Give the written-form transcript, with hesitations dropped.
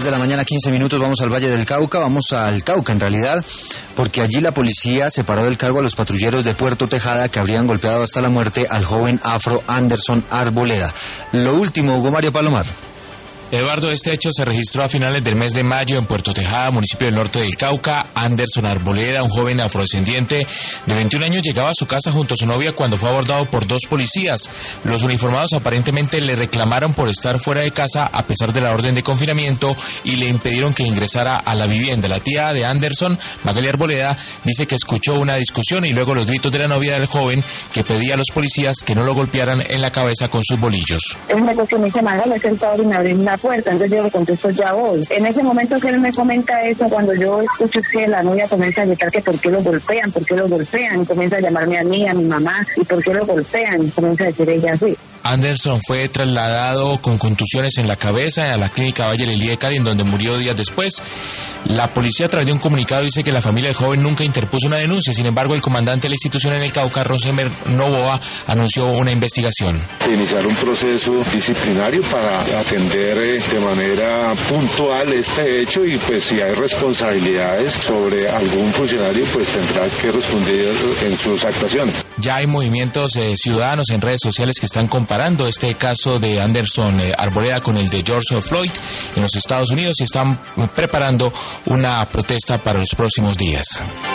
10 de la mañana, 15 minutos, vamos al Valle del Cauca, vamos al Cauca en realidad, porque allí la policía separó del cargo a los patrulleros de Puerto Tejada que habrían golpeado hasta la muerte al joven afro Anderson Arboleda. Lo último, Hugo Mario Palomar. Eduardo, este hecho se registró a finales del mes de mayo en Puerto Tejada, municipio del norte del Cauca. Anderson Arboleda, un joven afrodescendiente de 21 años, llegaba a su casa junto a su novia cuando fue abordado por dos policías. Los uniformados aparentemente le reclamaron por estar fuera de casa a pesar de la orden de confinamiento y le impidieron que ingresara a la vivienda. La tía de Anderson, Magali Arboleda, dice que escuchó una discusión y luego los gritos de la novia del joven que pedía a los policías que no lo golpearan en la cabeza con sus bolillos. Es una cuestión, me dice, Magali, es el padre y me abrió una puerta, entonces yo le contesto, ya voy. En ese momento que él me comenta eso, cuando yo escucho que la novia comienza a gritar que por qué lo golpean, comienza a llamarme a mí, a mi mamá, y por qué lo golpean, comienza a decir ella así. Anderson fue trasladado con contusiones en la cabeza a la clínica Valle Lelí de Cali, en donde murió días después. La policía, a través de un comunicado, dice que la familia del joven nunca interpuso una denuncia. Sin embargo, el comandante de la institución en el Cauca, Rosemer Novoa, anunció una investigación. Iniciar un proceso disciplinario para atender de manera puntual este hecho y pues si hay responsabilidades sobre algún funcionario, pues tendrá que responder en sus actuaciones. Ya hay movimientos ciudadanos en redes sociales que están comparando este caso de Anderson Arboleda con el de George Floyd en los Estados Unidos y están preparando una protesta para los próximos días.